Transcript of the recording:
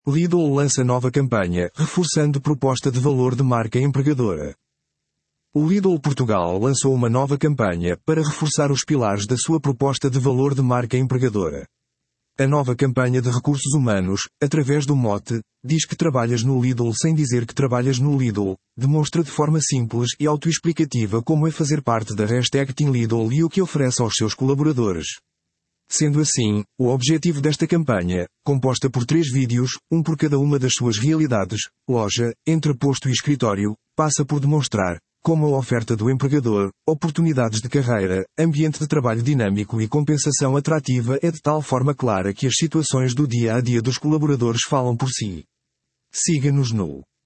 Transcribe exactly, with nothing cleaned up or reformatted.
Lidl lança nova campanha, reforçando proposta de valor de marca empregadora. O Lidl Portugal lançou uma nova campanha para reforçar os pilares da sua proposta de valor de marca empregadora. A nova campanha de recursos humanos, através do mote, diz que trabalhas no Lidl sem dizer que trabalhas no Lidl, demonstra de forma simples e autoexplicativa como é fazer parte da hashtag Team Lidl e o que oferece aos seus colaboradores. Sendo assim, o objetivo desta campanha, composta por três vídeos, um por cada uma das suas realidades, loja, entreposto e escritório, passa por demonstrar como a oferta do empregador, oportunidades de carreira, ambiente de trabalho dinâmico e compensação atrativa é de tal forma clara que as situações do dia a dia dos colaboradores falam por si. Siga-nos no